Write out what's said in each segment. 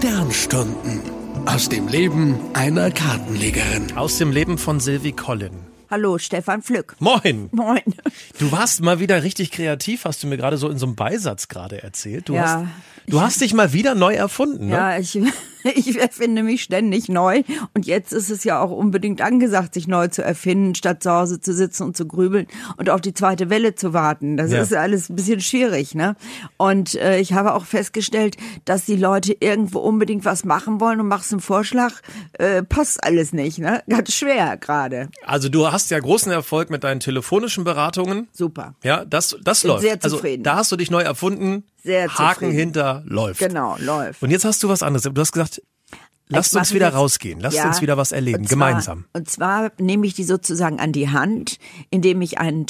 Sternstunden. Aus dem Leben einer Kartenlegerin. Aus dem Leben von Sylvie Collin. Hallo, Stefan Flück. Moin. Moin. Du warst mal wieder richtig kreativ, hast du mir gerade so in so einem Beisatz gerade erzählt. Du hast dich mal wieder neu erfunden, ne? Ja, ich erfinde mich ständig neu. Und jetzt ist es ja auch unbedingt angesagt, sich neu zu erfinden, statt zu Hause zu sitzen und zu grübeln und auf die zweite Welle zu warten. Das ist alles ein bisschen schwierig, ne? Und ich habe auch festgestellt, dass die Leute irgendwo unbedingt was machen wollen und machst einen Vorschlag, passt alles nicht, ne? Ganz schwer gerade. Also du hast ja großen Erfolg mit deinen telefonischen Beratungen. Super. Ja, das Bin läuft. sehr zufrieden. Also da hast du dich neu erfunden. Sehr Haken zufrieden. hinter, läuft. Genau, läuft. Und jetzt hast du was anderes. Du hast gesagt, lasst uns wieder rausgehen. Lasst uns wieder was erleben, gemeinsam. Und zwar nehme ich die sozusagen an die Hand, indem ich einen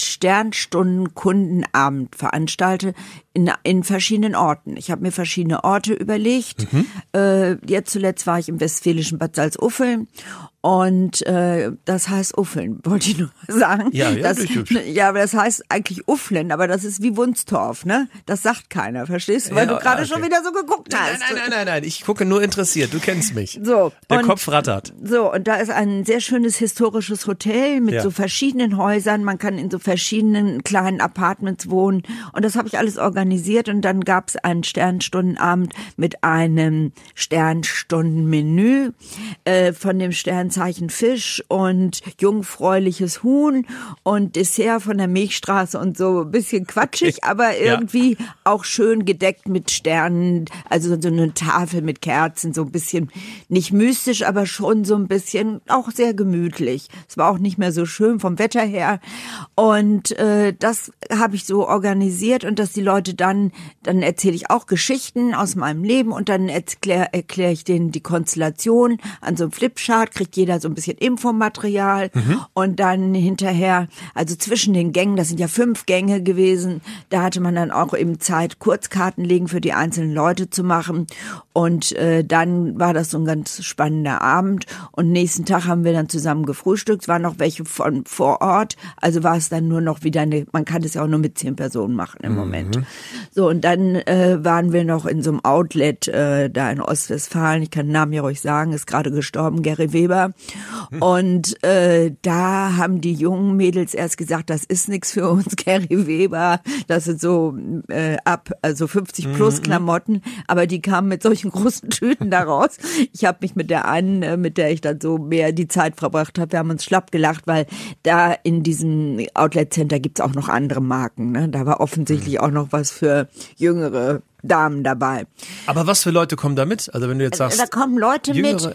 Sternstunden-Kundenabend veranstalte in verschiedenen Orten. Ich habe mir verschiedene Orte überlegt. Jetzt zuletzt war ich im westfälischen Bad Salzuffeln. Und das heißt Uffeln, wollte ich nur sagen. Ja, aber das heißt eigentlich Ufflen, aber das ist wie Wunstorf, ne? Das sagt keiner, verstehst du? Weil du gerade schon wieder so geguckt hast. Nein, ich gucke nur interessiert, du kennst mich. So, Der Kopf rattert. So, und da ist ein sehr schönes historisches Hotel mit so verschiedenen Häusern. Man kann in so verschiedenen kleinen Apartments wohnen. Und das habe ich alles organisiert. Und dann gab es einen Sternstundenabend mit einem Sternstundenmenü von dem Sternzeichen Fisch und jungfräuliches Huhn und Dessert von der Milchstraße und so ein bisschen quatschig, aber irgendwie auch schön gedeckt mit Sternen, also so eine Tafel mit Kerzen, so ein bisschen nicht mystisch, aber schon so ein bisschen auch sehr gemütlich. Es war auch nicht mehr so schön vom Wetter her und das habe ich so organisiert und dass die Leute dann erzähle ich auch Geschichten aus meinem Leben und dann erkläre ich denen die Konstellation an so einem Flipchart, kriegt jeder so ein bisschen Infomaterial und dann hinterher, also zwischen den Gängen, das sind ja 5 Gänge gewesen, da hatte man dann auch eben Zeit, Kurzkarten legen für die einzelnen Leute zu machen und dann war das so ein ganz spannender Abend und nächsten Tag haben wir dann zusammen gefrühstückt, es waren noch welche von vor Ort, also war es dann nur noch wieder man kann es ja auch nur mit 10 Personen machen im Moment. So, und dann waren wir noch in so einem Outlet da in Ostwestfalen, ich kann den Namen ja ruhig sagen, ist gerade gestorben, Gary Weber. Und da haben die jungen Mädels erst gesagt, das ist nichts für uns, Gary Weber, das sind so also 50 plus Klamotten, aber die kamen mit solchen großen Tüten da raus. Ich habe mich mit der einen, mit der ich dann so mehr die Zeit verbracht habe, wir haben uns schlapp gelacht, weil da in diesem Outlet Center gibt's auch noch andere Marken, ne? Da war offensichtlich auch noch was für jüngere Damen dabei. Aber was für Leute kommen da mit? Also wenn du jetzt sagst, da kommen Leute Jüngere,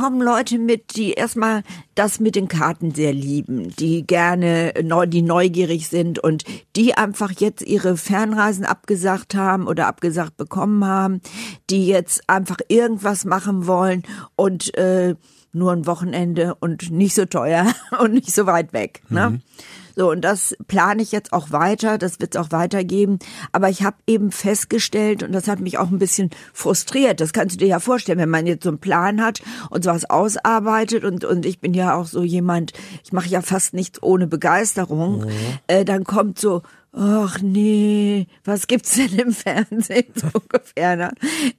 mit, die erstmal das mit den Karten sehr lieben, die gerne die neugierig sind und die einfach jetzt ihre Fernreisen abgesagt haben oder abgesagt bekommen haben, die jetzt einfach irgendwas machen wollen und nur ein Wochenende und nicht so teuer und nicht so weit weg, ne? So, und das plane ich jetzt auch weiter, das wird es auch weitergeben. Aber ich habe eben festgestellt, und das hat mich auch ein bisschen frustriert, das kannst du dir ja vorstellen, wenn man jetzt so einen Plan hat und sowas ausarbeitet und ich bin ja auch so jemand, ich mache ja fast nichts ohne Begeisterung, dann kommt so, ach nee, was gibt's denn im Fernsehen so ungefähr? Ne?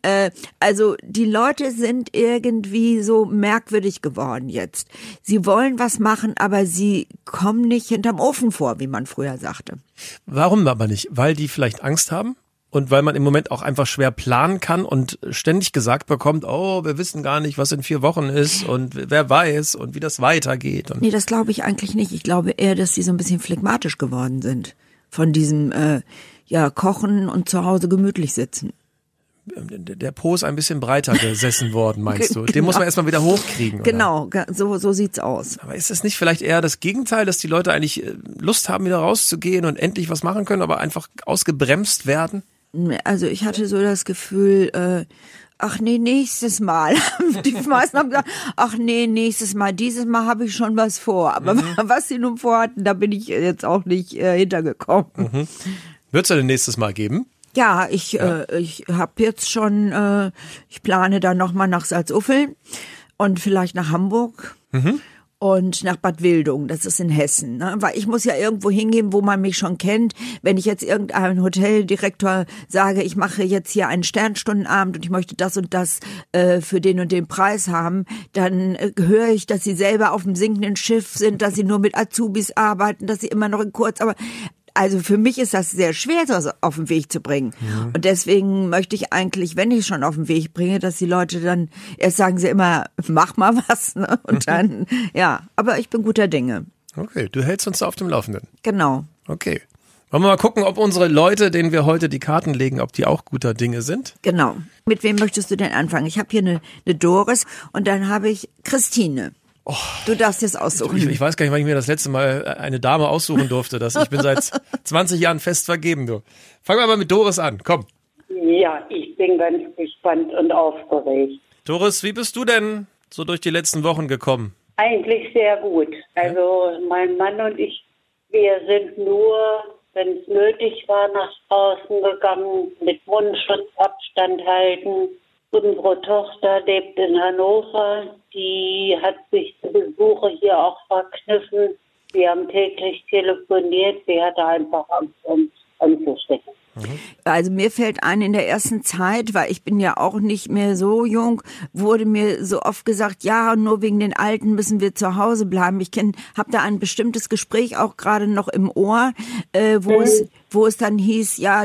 Also die Leute sind irgendwie so merkwürdig geworden jetzt. Sie wollen was machen, aber sie kommen nicht hinterm Ofen vor, wie man früher sagte. Warum aber nicht? Weil die vielleicht Angst haben? Und weil man im Moment auch einfach schwer planen kann und ständig gesagt bekommt, oh, wir wissen gar nicht, was in 4 Wochen ist und wer weiß und wie das weitergeht. Und nee, das glaube ich eigentlich nicht. Ich glaube eher, dass sie so ein bisschen phlegmatisch geworden sind. Von diesem Kochen und zu Hause gemütlich sitzen. Der Po ist ein bisschen breiter gesessen worden, meinst du? Den muss man erstmal wieder hochkriegen. Oder? Genau, so sieht's aus. Aber ist es nicht vielleicht eher das Gegenteil, dass die Leute eigentlich Lust haben, wieder rauszugehen und endlich was machen können, aber einfach ausgebremst werden? Also ich hatte so das Gefühl, ach nee, nächstes Mal. Die meisten haben gesagt, ach nee, nächstes Mal. Dieses Mal habe ich schon was vor. Aber was sie nun vorhatten, da bin ich jetzt auch nicht hintergekommen. Wird es denn nächstes Mal geben? Ja, ich habe jetzt schon, ich plane dann nochmal nach Salzuffeln und vielleicht nach Hamburg. und nach Bad Wildung, das ist in Hessen. Ne? Weil ich muss ja irgendwo hingehen, wo man mich schon kennt. Wenn ich jetzt irgendeinem Hoteldirektor sage, ich mache jetzt hier einen Sternstundenabend und ich möchte das und das für den und den Preis haben, dann höre ich, dass sie selber auf dem sinkenden Schiff sind, dass sie nur mit Azubis arbeiten, dass sie immer noch in Kurzarbeit. Also für mich ist das sehr schwer, das auf den Weg zu bringen. Ja. Und deswegen möchte ich eigentlich, wenn ich schon auf den Weg bringe, dass die Leute dann, erst sagen sie immer, mach mal was, ne? Und dann, ja, aber ich bin guter Dinge. Okay, du hältst uns da auf dem Laufenden. Genau. Okay. Wollen wir mal gucken, ob unsere Leute, denen wir heute die Karten legen, ob die auch guter Dinge sind? Genau. Mit wem möchtest du denn anfangen? Ich habe hier eine Doris und dann habe ich Christine. Oh, du darfst jetzt aussuchen. Ich weiß gar nicht, wann ich mir das letzte Mal eine Dame aussuchen durfte. Ich bin seit 20 Jahren fest vergeben. Du. Fangen wir mal mit Doris an. Komm. Ja, ich bin ganz gespannt und aufgeregt. Doris, wie bist du denn so durch die letzten Wochen gekommen? Eigentlich sehr gut. Also mein Mann und ich, wir sind nur, wenn es nötig war, nach draußen gegangen, mit Mundschutz, Abstand halten. Unsere Tochter lebt in Hannover, die hat sich zu Besuche hier auch verkniffen. Wir haben täglich telefoniert, sie hatte einfach Angst, uns anzustecken. Also mir fällt ein, in der ersten Zeit, weil ich bin ja auch nicht mehr so jung, wurde mir so oft gesagt, ja, nur wegen den Alten müssen wir zu Hause bleiben. Ich habe da ein bestimmtes Gespräch auch gerade noch im Ohr, wo es dann hieß, ja,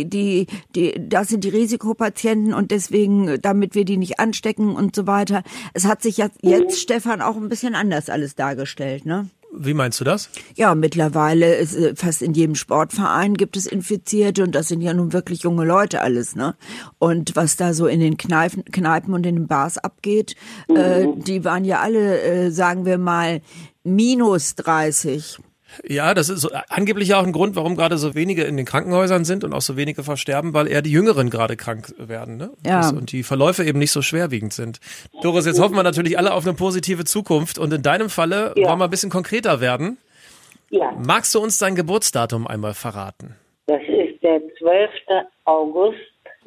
das sind die Risikopatienten und deswegen, damit wir die nicht anstecken und so weiter. Es hat sich jetzt, Stefan, auch ein bisschen anders alles dargestellt, ne? Wie meinst du das? Ja, mittlerweile ist fast in jedem Sportverein gibt es Infizierte und das sind ja nun wirklich junge Leute alles, ne? Und was da so in den Kneipen und in den Bars abgeht, die waren ja alle, sagen wir mal, minus 30. Ja, das ist so, angeblich auch ein Grund, warum gerade so wenige in den Krankenhäusern sind und auch so wenige versterben, weil eher die Jüngeren gerade krank werden, ne? Ja. Und die Verläufe eben nicht so schwerwiegend sind. Doris, jetzt hoffen wir natürlich alle auf eine positive Zukunft und in deinem Falle wollen wir ein bisschen konkreter werden. Ja. Magst du uns dein Geburtsdatum einmal verraten? Das ist der 12. August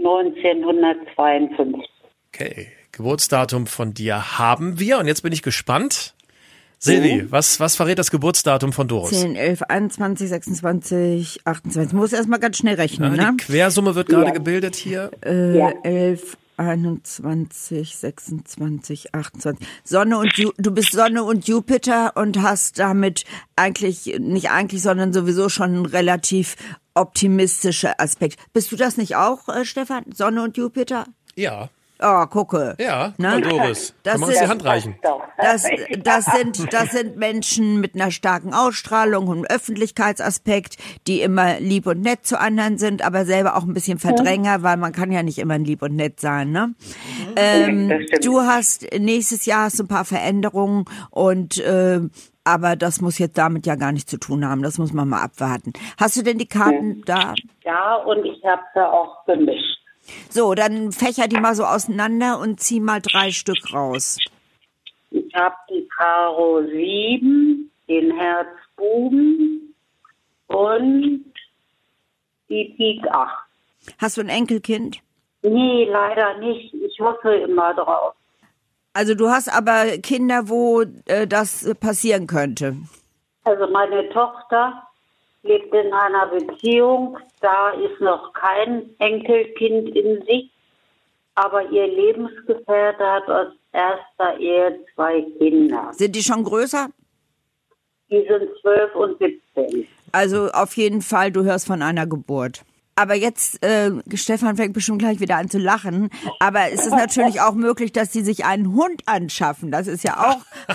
1952. Okay, Geburtsdatum von dir haben wir und jetzt bin ich gespannt. Silvi, was verrät das Geburtsdatum von Doris? 10, 11, 21, 26, 28. Muss erstmal ganz schnell rechnen, ne? Die Quersumme wird gerade gebildet hier. 11, 21, 26, 28. Du bist Sonne und Jupiter und hast damit sondern sowieso schon einen relativ optimistischer Aspekt. Bist du das nicht auch, Stefan? Sonne und Jupiter? Ja. Oh, gucke. Ja, ne? Doris, kann man uns die Hand reichen. Das sind Menschen mit einer starken Ausstrahlung und Öffentlichkeitsaspekt, die immer lieb und nett zu anderen sind, aber selber auch ein bisschen Verdränger, weil man kann ja nicht immer lieb und nett sein, ne? Du hast nächstes Jahr ein paar Veränderungen und aber das muss jetzt damit ja gar nichts zu tun haben. Das muss man mal abwarten. Hast du denn die Karten da? Ja, und ich habe da auch gemischt. So, dann fächer die mal so auseinander und zieh mal 3 Stück raus. Ich habe die Karo 7, den Herz Buben und die Pik 8. Hast du ein Enkelkind? Nee, leider nicht. Ich hoffe immer drauf. Also du hast aber Kinder, wo das passieren könnte. Also meine Tochter lebt in einer Beziehung, da ist noch kein Enkelkind in sich, aber ihr Lebensgefährte hat aus erster Ehe 2 Kinder. Sind die schon größer? Die sind 12 und 17. Also auf jeden Fall, du hörst von einer Geburt. Aber jetzt, Stefan fängt bestimmt gleich wieder an zu lachen, aber es ist natürlich auch möglich, dass sie sich einen Hund anschaffen. Das ist ja auch...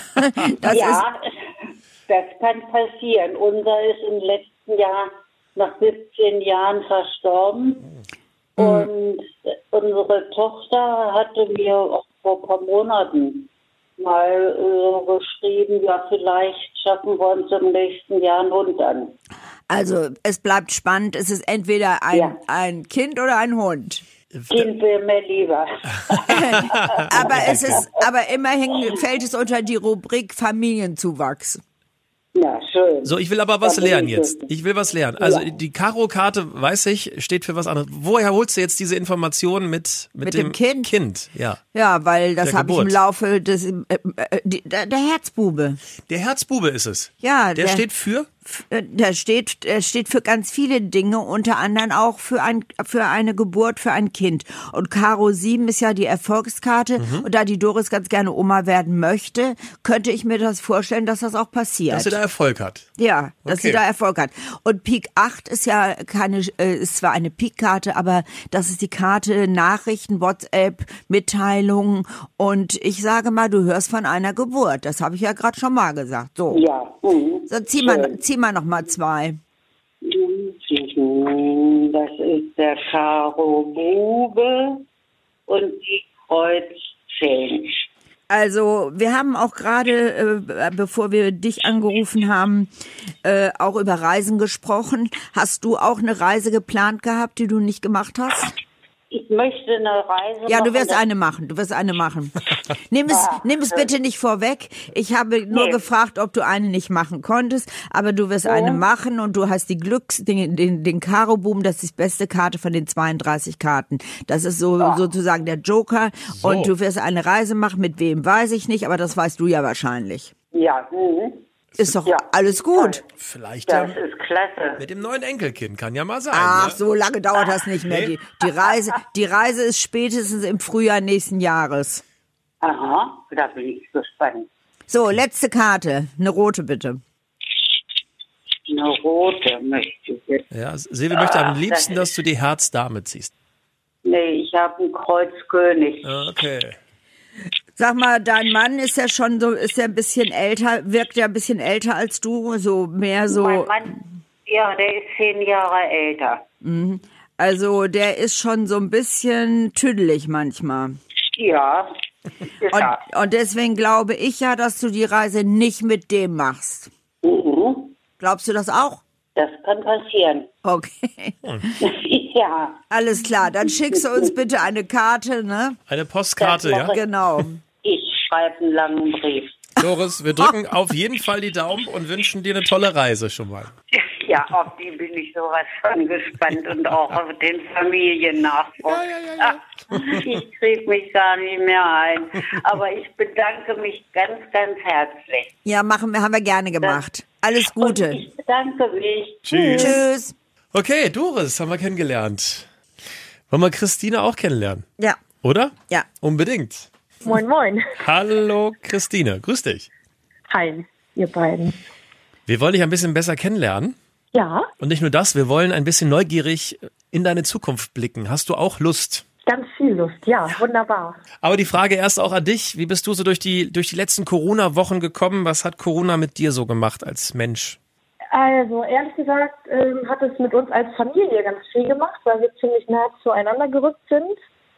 Das kann passieren. Unser ist im letzten Jahr nach 17 Jahren verstorben. Und unsere Tochter hatte mir auch vor ein paar Monaten mal geschrieben, ja, vielleicht schaffen wir uns im nächsten Jahr einen Hund an. Also es bleibt spannend. Es ist entweder ein Kind oder ein Hund. Kind wäre mir lieber. aber immerhin fällt es unter die Rubrik Familienzuwachs. Na schön. So, ich will aber was Da bin lernen ich jetzt. glücklich. Ich will was lernen. Also die Karo-Karte, weiß ich, steht für was anderes. Woher holst du jetzt diese Informationen mit dem Kind? Ja. Ja, weil das Der habe ich im Geburt. Laufe des, der Herzbube. Der Herzbube ist es. Ja, Der steht für? Der steht für ganz viele Dinge, unter anderem auch für eine Geburt, für ein Kind. Und Karo 7 ist ja die Erfolgskarte. Und da die Doris ganz gerne Oma werden möchte, könnte ich mir das vorstellen, dass das auch passiert. Dass sie da Erfolg hat. Ja, dass Okay. sie da Erfolg hat. Und Pik 8 ist ja ist zwar eine Pik-Karte, aber das ist die Karte Nachrichten, WhatsApp, Mitteilungen. Und ich sage mal, du hörst von einer Geburt. Das habe ich ja gerade schon mal gesagt. So, Ja. so zieh mal noch mal 2. Das ist der Karo Bube und die Kreuz 10. Also wir haben auch gerade, bevor wir dich angerufen haben, auch über Reisen gesprochen. Hast du auch eine Reise geplant gehabt, die du nicht gemacht hast? Ich möchte eine Reise Ja, machen. du wirst eine machen. Nimm es bitte nicht vorweg. Ich habe nur gefragt, ob du eine nicht machen konntest, aber du wirst eine machen und du hast den Karo-Boom, das ist die beste Karte von den 32 Karten. Das ist sozusagen der Joker und du wirst eine Reise machen, mit wem weiß ich nicht, aber das weißt du ja wahrscheinlich. Ja, Ist doch alles gut. Vielleicht das ist klasse. mit dem neuen Enkelkind, kann ja mal sein. Ach, ne? so lange dauert das nicht mehr. Nee. Die Reise ist spätestens im Frühjahr nächsten Jahres. Aha, da bin ich gespannt. So, letzte Karte. Eine rote bitte. Eine rote möchte ich jetzt. Ja, Silvi möchte am liebsten, dass du die Herz-Dame ziehst. Nee, ich habe einen Kreuz König. Okay. Sag mal, dein Mann ist ja schon so, ist ja ein bisschen älter, wirkt ja ein bisschen älter als du, so mehr so. Mein Mann, ja, der ist 10 Jahre älter. Also der ist schon so ein bisschen tüdelig manchmal. Ja. Ja. Und deswegen glaube ich ja, dass du die Reise nicht mit dem machst. Glaubst du das auch? Das kann passieren. Okay. Ja. Alles klar, dann schickst du uns bitte eine Karte, ne? Eine Postkarte, Das ja? mache Genau. Ich schreibe einen langen Brief. Doris, wir drücken auf jeden Fall die Daumen und wünschen dir eine tolle Reise schon mal. Ja, auf die bin ich sowas von gespannt und auch auf den Familiennachwuchs. Ich kriege mich gar nicht mehr ein. Aber ich bedanke mich ganz, ganz herzlich. Ja, haben wir gerne gemacht. Alles Und Gute. ich bedanke mich. Tschüss. Okay, Doris haben wir kennengelernt. Wollen wir Christine auch kennenlernen? Ja. Oder? Ja. Unbedingt. Moin, moin. Hallo Christine, grüß dich. Hi, ihr beiden. Wir wollen dich ein bisschen besser kennenlernen. Ja, Und nicht nur das, wir wollen ein bisschen neugierig in deine Zukunft blicken. Hast du auch Lust? ganz viel Lust. Ja, wunderbar. Aber die Frage erst auch an dich. Wie bist du so durch die letzten Corona-Wochen gekommen? Was hat Corona mit dir so gemacht als Mensch? Also, ehrlich gesagt, hat es mit uns als Familie ganz viel gemacht, weil wir ziemlich nah zueinander gerückt sind.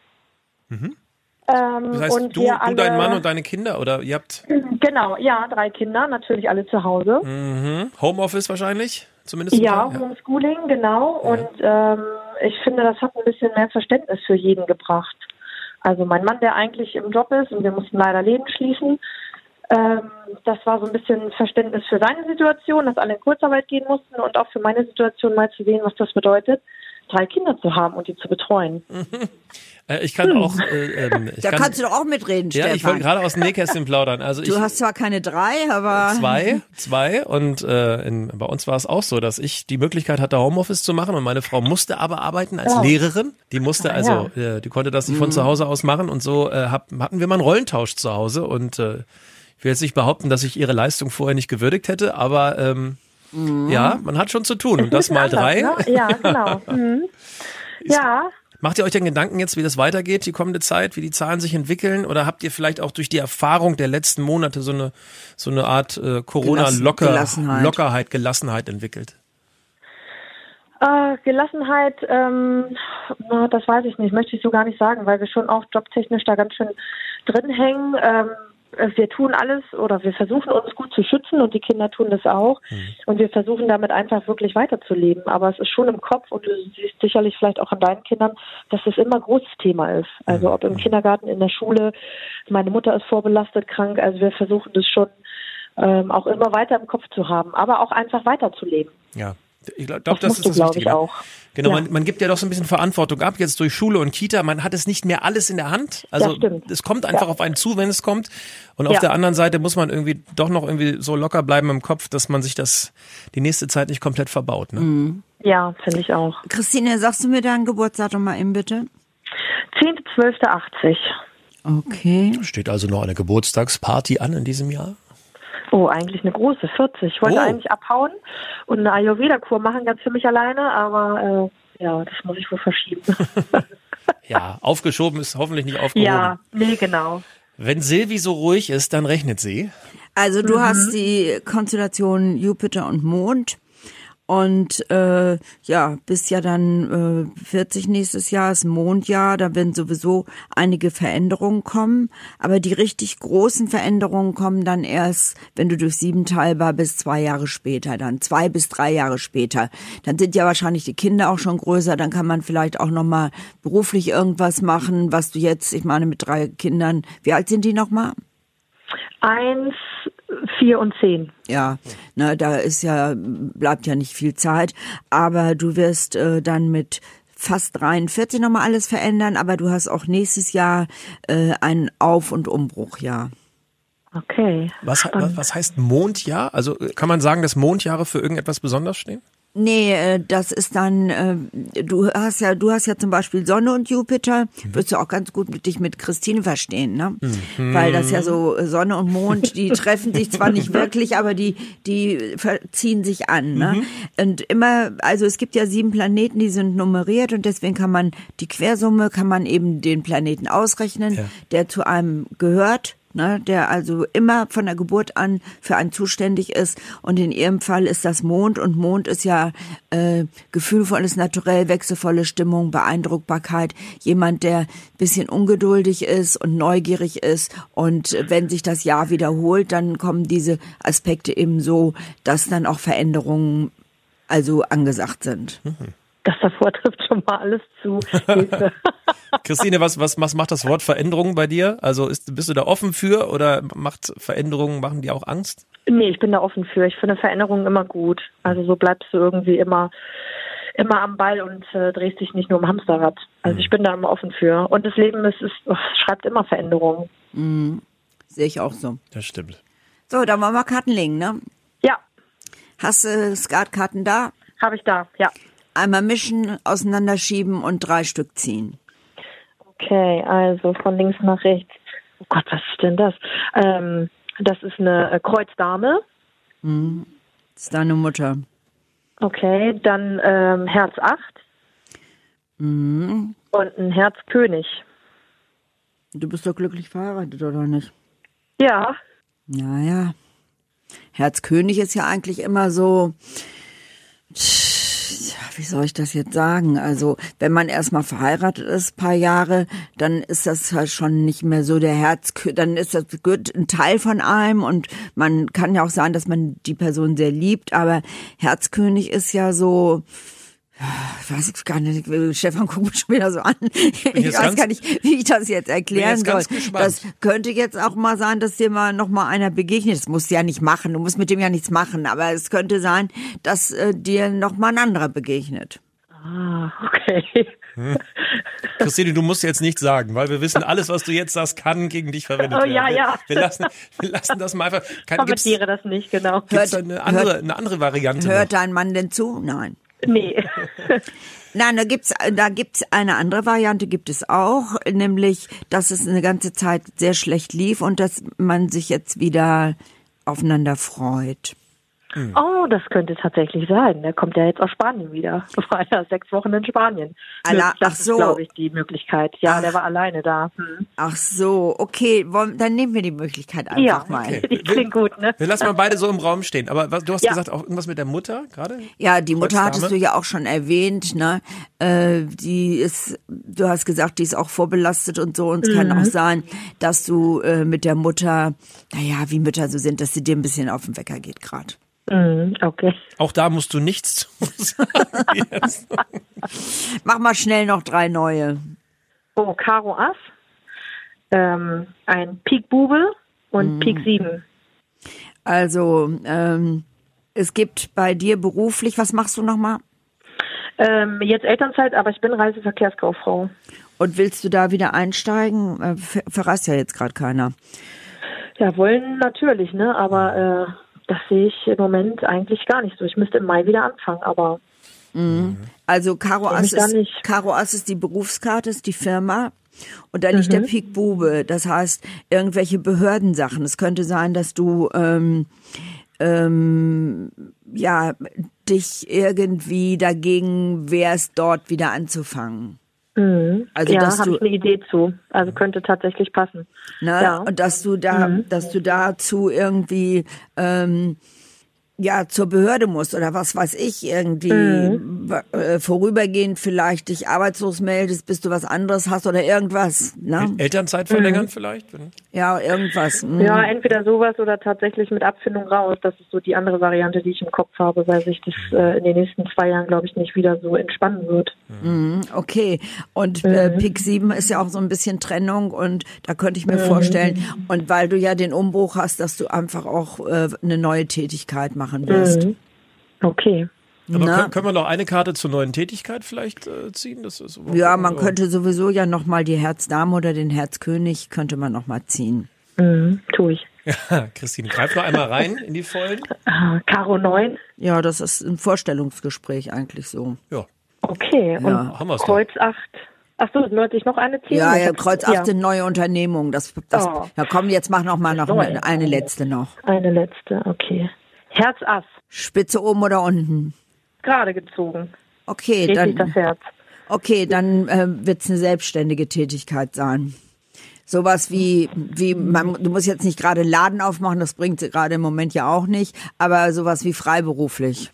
Das heißt, und du, wir alle, dein Mann und deine Kinder? Oder ihr habt Genau, ja, 3 Kinder, natürlich alle zu Hause. Homeoffice wahrscheinlich? Zumindest? Ja, zum Teil? Homeschooling, genau. Und ich finde, das hat ein bisschen mehr Verständnis für jeden gebracht. Also mein Mann, der eigentlich im Job ist und wir mussten leider Läden schließen, das war so ein bisschen Verständnis für seine Situation, dass alle in Kurzarbeit gehen mussten und auch für meine Situation mal zu sehen, was das bedeutet, 3 Kinder zu haben und die zu betreuen. Ich kann auch... Kannst du doch auch mitreden, ja, Stefan. ich wollte gerade aus dem Nähkästchen plaudern. Also Du hast zwar keine 3, aber... Zwei und bei uns war es auch so, dass ich die Möglichkeit hatte, Homeoffice zu machen und meine Frau musste aber arbeiten als Lehrerin. Die musste die konnte das nicht von zu Hause aus machen und so hatten wir mal einen Rollentausch zu Hause und ich will jetzt nicht behaupten, dass ich ihre Leistung vorher nicht gewürdigt hätte, aber ja, man hat schon zu tun und das mal 3. Ne? Ja, genau. Ja. Macht ihr euch denn Gedanken jetzt, wie das weitergeht, die kommende Zeit, wie die Zahlen sich entwickeln? Oder habt ihr vielleicht auch durch die Erfahrung der letzten Monate so eine Art Corona-Lockerheit, Gelassenheit entwickelt? Gelassenheit, das weiß ich nicht, möchte ich so gar nicht sagen, weil wir schon auch jobtechnisch da ganz schön drin hängen. Wir tun alles oder wir versuchen uns gut zu schützen und die Kinder tun das auch. Und wir versuchen damit einfach wirklich weiterzuleben. Aber es ist schon im Kopf und du siehst sicherlich vielleicht auch an deinen Kindern, dass es immer ein großes Thema ist. Also ob im Kindergarten, in der Schule, meine Mutter ist vorbelastet, krank. Also wir versuchen das schon auch immer weiter im Kopf zu haben, aber auch einfach weiterzuleben. Ja. Ich glaube, das ist das glaube Wichtige. ich auch. Genau, Ja. man gibt ja doch so ein bisschen Verantwortung ab, jetzt durch Schule und Kita. Man hat es nicht mehr alles in der Hand. Also Das stimmt. es kommt einfach auf einen zu, wenn es kommt. Und auf der anderen Seite muss man irgendwie doch noch irgendwie so locker bleiben im Kopf, dass man sich die nächste Zeit nicht komplett verbaut. Ne? Ja, finde ich auch. Christine, sagst du mir dein Geburtsdatum mal eben bitte? 10.12.80. Okay. Steht also noch eine Geburtstagsparty an in diesem Jahr? Oh, eigentlich eine große, 40. Ich wollte Oh. eigentlich abhauen und eine Ayurveda-Kur machen, ganz für mich alleine, aber das muss ich wohl verschieben. Ja, aufgeschoben ist hoffentlich nicht aufgehoben. Ja, nee, genau. Wenn Silvi so ruhig ist, dann rechnet sie. Also du hast die Konstellation Jupiter und Mond und bist ja dann 40 nächstes Jahr, ist ein Mondjahr, da werden sowieso einige Veränderungen kommen, aber die richtig großen Veränderungen kommen dann erst, wenn du durch 7 teilbar bist, 2 Jahre später, dann 2 bis 3 Jahre später. Dann sind ja wahrscheinlich die Kinder auch schon größer, dann kann man vielleicht auch nochmal beruflich irgendwas machen, was du jetzt, ich meine mit 3 Kindern, wie alt sind die nochmal? 1, 4 und 10. Ja, da bleibt ja nicht viel Zeit, aber du wirst dann mit fast 43 nochmal alles verändern, aber du hast auch nächstes Jahr ein Auf- und Umbruchjahr. Okay. Was heißt Mondjahr? Also kann man sagen, dass Mondjahre für irgendetwas besonders stehen? Nee, das ist dann, du hast ja zum Beispiel Sonne und Jupiter, wirst du auch ganz gut dich mit Christine verstehen, ne? Weil das ja so Sonne und Mond, die treffen sich zwar nicht wirklich, aber die ziehen sich an, ne? Und immer, also es gibt ja 7 Planeten, die sind nummeriert und deswegen kann man eben den Planeten ausrechnen, der zu einem gehört. Ne, der also immer von der Geburt an für einen zuständig ist. Und in ihrem Fall ist das Mond. Und Mond ist ja gefühlvolles Naturell, wechselvolle Stimmung, Beeindruckbarkeit. Jemand, der ein bisschen ungeduldig ist und neugierig ist. Und wenn sich das Jahr wiederholt, dann kommen diese Aspekte eben so, dass dann auch Veränderungen also angesagt sind. Das davor trifft schon mal alles zu. Christine, was macht das Wort Veränderung bei dir? Also bist du da offen für oder machen die auch Angst? Nee, ich bin da offen für. Ich finde Veränderungen immer gut. Also so bleibst du irgendwie immer am Ball und drehst dich nicht nur im Hamsterrad. Also ich bin da immer offen für. Und das Leben es schreibt immer Veränderungen. Sehe ich auch so. Das stimmt. So, dann wollen wir Karten legen, ne? Ja. Hast du Skatkarten da? Habe ich da, ja. Einmal mischen, auseinanderschieben und 3 Stück ziehen. Okay, also von links nach rechts. Oh Gott, was ist denn das? Das ist eine Kreuzdame. Das ist deine Mutter. Okay, dann Herz 8. Und ein Herz König. Du bist doch glücklich verheiratet, oder nicht? Ja. Naja. Herz König ist ja eigentlich immer so... Wie soll ich das jetzt sagen? Also, wenn man erstmal verheiratet ist, paar Jahre, dann ist das halt schon nicht mehr so dann ist das ein Teil von einem und man kann ja auch sagen, dass man die Person sehr liebt, aber Herzkönig ist ja so, ich weiß gar nicht, Stefan guckt mich schon wieder so an. Ich weiß gar nicht, wie ich das jetzt erklären soll. Das könnte jetzt auch mal sein, dass dir mal noch mal einer begegnet. Das musst du ja nicht machen, du musst mit dem ja nichts machen, aber es könnte sein, dass dir noch mal ein anderer begegnet. Ah, okay. Christine, du musst jetzt nichts sagen, weil wir wissen, alles, was du jetzt sagst, kann gegen dich verwendet werden. Ja. Wir lassen das mal einfach. Kommentiere das nicht, genau. Gibt es eine andere Variante? Hört dein Mann denn zu? Nein. Nee. Nein, da gibt's eine andere Variante, gibt es auch, nämlich, dass es eine ganze Zeit sehr schlecht lief und dass man sich jetzt wieder aufeinander freut. Oh, das könnte tatsächlich sein. Der kommt ja jetzt aus Spanien wieder. War ja 6 Wochen in Spanien. Das ist, glaube ich, die Möglichkeit. Ja, der war alleine da. Ach so, okay. Dann nehmen wir die Möglichkeit einfach mal. Okay. Die klingt gut, ne? Wir lassen mal beide so im Raum stehen. Aber du hast gesagt, auch irgendwas mit der Mutter gerade? Ja, die Mutter hattest du ja auch schon erwähnt, ne? Du hast gesagt, die ist auch vorbelastet und so. Und es kann auch sein, dass du mit der Mutter, wie Mütter so sind, dass sie dir ein bisschen auf den Wecker geht gerade. Okay. Auch da musst du nichts zu sagen. Yes. Mach mal schnell noch 3 neue. Oh, Karo Ass, ein Pik Bube und Pik 7. Also, es gibt bei dir beruflich, was machst du nochmal? Jetzt Elternzeit, aber ich bin Reiseverkehrskauffrau. Und willst du da wieder einsteigen? Verreist ja jetzt gerade keiner. Ja, wollen natürlich, ne? Aber das sehe ich im Moment eigentlich gar nicht so. Ich müsste im Mai wieder anfangen, aber... Also Karo Ass ist die Berufskarte, ist die Firma. Und da liegt der Pik Bube. Das heißt, irgendwelche Behördensachen. Es könnte sein, dass du dich irgendwie dagegen wehrst, dort wieder anzufangen. Also, ja, habe ich eine Idee zu. Also könnte tatsächlich passen. Ne? Ja. Und dass du dazu irgendwie zur Behörde musst oder was weiß ich, irgendwie vorübergehend vielleicht dich arbeitslos meldest, bis du was anderes hast oder irgendwas. Ne? Elternzeit verlängern vielleicht? Ja, irgendwas. Ja, entweder sowas oder tatsächlich mit Abfindung raus. Das ist so die andere Variante, die ich im Kopf habe, weil sich das in den nächsten 2 Jahren, glaube ich, nicht wieder so entspannen wird. Okay. Und Pik 7 ist ja auch so ein bisschen Trennung und da könnte ich mir vorstellen, und weil du ja den Umbruch hast, dass du einfach auch eine neue Tätigkeit machen wirst. Okay. Aber können wir noch eine Karte zur neuen Tätigkeit vielleicht ziehen? Das ist man könnte sowieso ja nochmal die Herzdame oder den Herzkönig könnte man nochmal ziehen. Tue ich. Ja, Christine, greif noch einmal rein in die Vollen. Karo 9. Ja, das ist ein Vorstellungsgespräch eigentlich so. Ja. Okay, Ja. und Kreuz 8. Achso, sollte ich noch eine ziehen? Ja, Kreuz 8 sind neue Unternehmungen. Ja, komm, jetzt mach noch eine letzte noch. Eine letzte, okay. Herz Ass. Spitze oben oder unten? Gerade gezogen. Okay, Richtig das Herz. Okay, dann wird's eine selbstständige Tätigkeit sein. Sowas wie du musst jetzt nicht gerade Laden aufmachen, das bringt sie gerade im Moment ja auch nicht, aber sowas wie freiberuflich.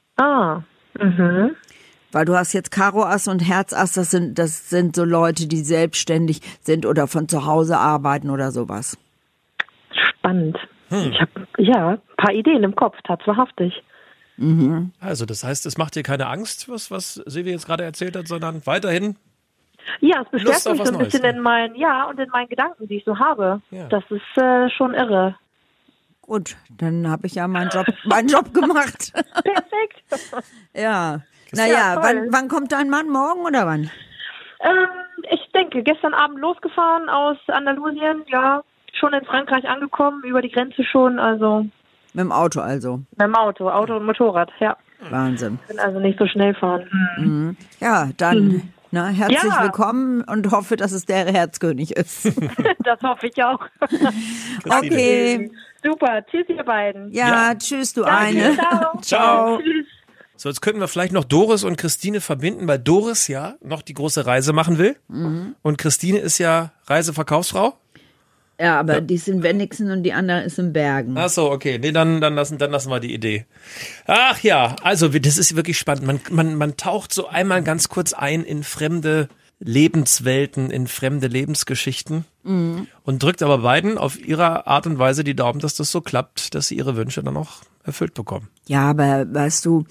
Weil du hast jetzt Karo Ass und Herz Ass, das sind so Leute, die selbstständig sind oder von zu Hause arbeiten oder sowas. Spannend. Ich habe ein paar Ideen im Kopf, tatsächlich. Also das heißt, es macht dir keine Angst, was Silvia jetzt gerade erzählt hat, sondern weiterhin ja, es bestärkt Lust auf mich was so ein bisschen Neues. in meinen Gedanken, die ich so habe. Ja. Das ist schon irre. Gut, dann habe ich ja meinen Job gemacht. Perfekt. Ja. Ja, toll. Wann kommt dein Mann? Morgen oder wann? Ich denke, gestern Abend losgefahren aus Andalusien, ja, schon in Frankreich angekommen, über die Grenze schon, also. Mit dem Auto also? Mit dem Auto und Motorrad, ja. Wahnsinn. Ich kann also nicht so schnell fahren. Ja, dann herzlich willkommen und hoffe, dass es der Herzkönig ist. Das hoffe ich auch. Okay. Super, tschüss ihr beiden. Ja, tschüss du Danke, eine. ciao. Ciao. Tschüss. So, jetzt könnten wir vielleicht noch Doris und Christine verbinden, weil Doris ja noch die große Reise machen will. Und Christine ist ja Reiseverkaufsfrau. Ja, aber die ist in Wenigsen und die andere ist in Bergen. Ach so, okay. Nee, dann lassen wir die Idee. Ach ja, also das ist wirklich spannend. Man taucht so einmal ganz kurz ein in fremde Lebenswelten, in fremde Lebensgeschichten und drückt aber beiden auf ihre Art und Weise die Daumen, dass das so klappt, dass sie ihre Wünsche dann auch erfüllt bekommen. Ja, aber weißt du,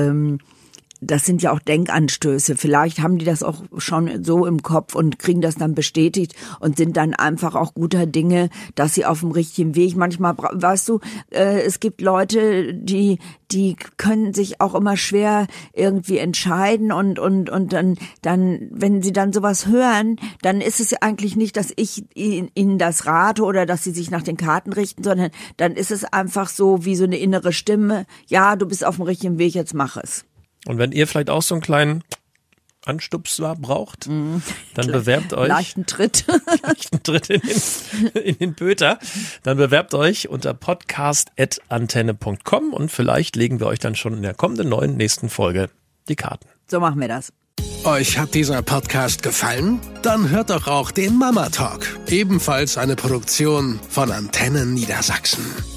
das sind ja auch Denkanstöße. Vielleicht haben die das auch schon so im Kopf und kriegen das dann bestätigt und sind dann einfach auch guter Dinge, dass sie auf dem richtigen Weg. Manchmal, weißt du, es gibt Leute, die können sich auch immer schwer irgendwie entscheiden und dann, wenn sie dann sowas hören, dann ist es eigentlich nicht, dass ich ihnen das rate oder dass sie sich nach den Karten richten, sondern dann ist es einfach so wie so eine innere Stimme. Ja, du bist auf dem richtigen Weg, jetzt mach es. Und wenn ihr vielleicht auch so einen kleinen Anstupser braucht, dann bewerbt euch. Leichten Tritt. Leichten Tritt in den Pöter. Dann bewerbt euch unter podcast@antenne.com und vielleicht legen wir euch dann schon in der kommenden nächsten Folge die Karten. So machen wir das. Euch hat dieser Podcast gefallen? Dann hört doch auch den Mama Talk. Ebenfalls eine Produktion von Antenne Niedersachsen.